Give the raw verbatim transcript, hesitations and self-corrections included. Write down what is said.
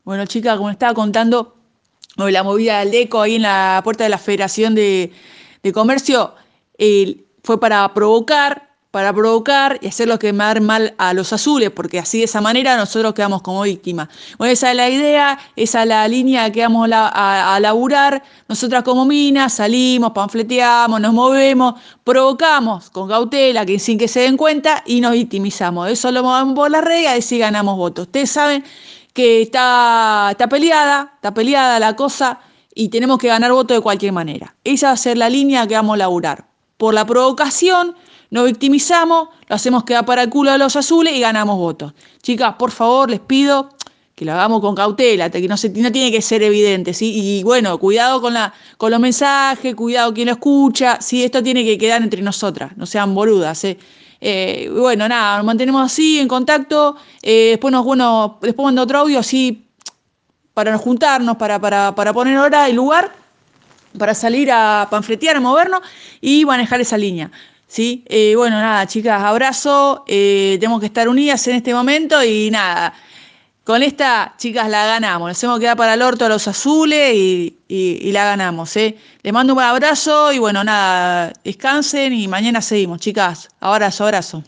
Bueno, chicas, como estaba contando, lo de la movida del DECO ahí en la puerta de la Federación de, de Comercio, eh, fue para provocar, para provocar y hacerlo quemar mal a los azules, porque así de esa manera nosotros quedamos como víctimas. Bueno, esa es la idea, esa es la línea que vamos la- a, a laburar. Nosotras como minas salimos, panfleteamos, nos movemos, provocamos con cautela, que sin que se den cuenta, y nos victimizamos. Eso lo movemos por la red y así ganamos votos. Ustedes saben que está, está peleada, está peleada la cosa y tenemos que ganar votos de cualquier manera. Esa va a ser la línea que vamos a laburar. Por la provocación, nos victimizamos, lo hacemos quedar para el culo a los azules y ganamos votos. Chicas, por favor, les pido que lo hagamos con cautela, que no, se, no tiene que ser evidente, ¿sí? Y bueno, cuidado con, la, con los mensajes, cuidado quien lo escucha, ¿sí? Esto tiene que quedar entre nosotras, no sean boludas, ¿eh? Eh, bueno, nada, nos mantenemos así en contacto. Eh, después nos, bueno, después mando otro audio así para juntarnos, para, para, para poner hora y lugar, para salir a panfletear, a movernos y manejar esa línea. ¿Sí? Eh, bueno, nada, chicas, abrazo. Eh, tenemos que estar unidas en este momento y nada. Con esta, chicas, la ganamos. Nos hemos quedado para el orto a los azules y, y, y la ganamos, ¿eh? Les mando un abrazo y bueno, nada, descansen y mañana seguimos, chicas. Abrazo, abrazo.